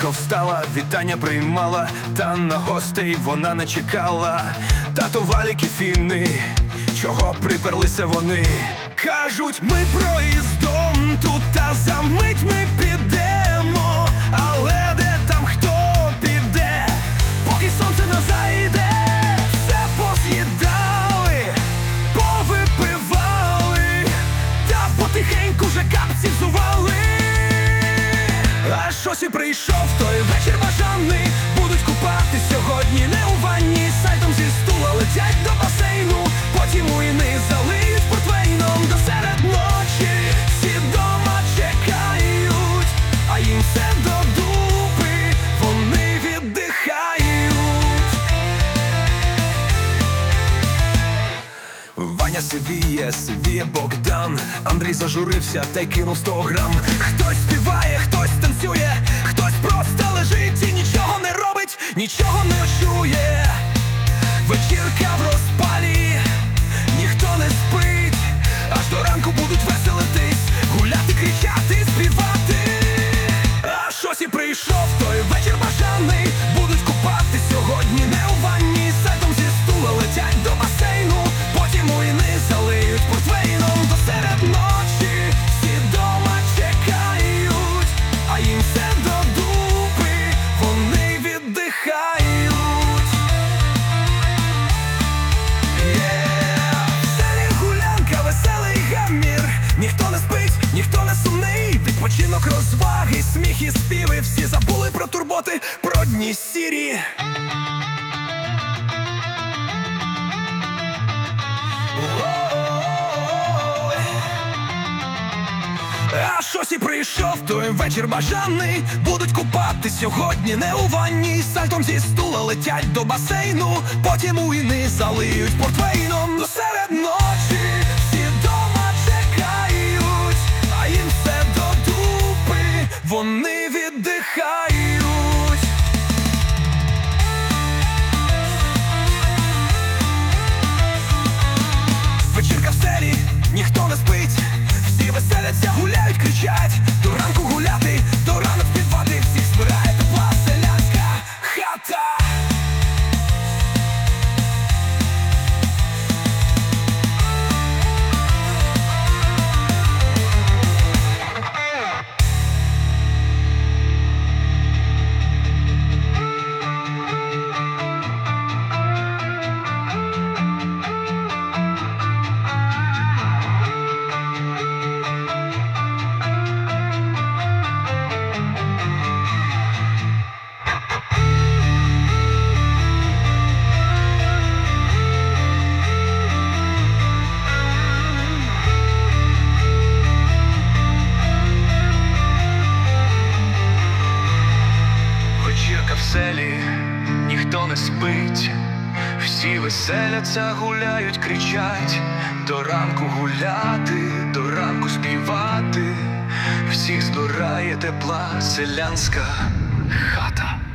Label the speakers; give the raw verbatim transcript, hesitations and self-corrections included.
Speaker 1: раненько встала, вітання приймала, та на гостей вона не чекала. Тато, валіки, фіни, чого приперлися вони? Кажуть, ми проїздом тут, та за мить ми підемо. Але де там хто піде, поки сонце не зайде? Все поз'їдали, повипивали, та потихеньку вже капці взували. Аж ось і прийшов той вечір бажаний. Будуть купати сьогодні не у ванні, сайтом зі стула летять до басейну, потім уйни залиють портвейном. До серед ночі всі дома чекають, а їм все до дупи, вони віддихають. Ваня сивіє, сивіє Богдан, Андрій зажурився та й кинув сто грам. Хтось співає, хтось танцює, хтось просто лежить і нічого не робить, нічого не чує. Вечірка в розпалі, ніхто не спить, аж до ранку будуть веселитись, гуляти, кричати, співати. Аж ось і прийшов той вечір бажаний. Будуть купати сьогодні не у ванні, сайтом зі стула летять до басейну, потім уйни залиють портвейном. До серед ночі всі дома чекають, а їм все до дупи, вони віддихають. Yeah! В селі гулянка, веселий гамір, ніхто не спить, ніхто не сумний. Відпочинок, розваги, сміх і співи, всі забули про турботи, про дні сірі. Аж ось і прийшов той вечір бажаний. Будуть купати сьогодні не у ванні, сальтом зі стула летять до басейну, потім уйни залиють портвейном. До серед ночі всі дома чекають, а їм все до дупи, вони віддихають. Вечірка в селі, ніхто не спить, всі веселяться, гуляють, кричать. До ранку гуляти, до ранок співати, всіх збирає тепла селянська хата.
Speaker 2: Вечірка в селі, ніхто не спить, всі веселяться, гуляють, кричать. До ранку гуляти, до ранку співати, всіх збирає тепла селянська хата.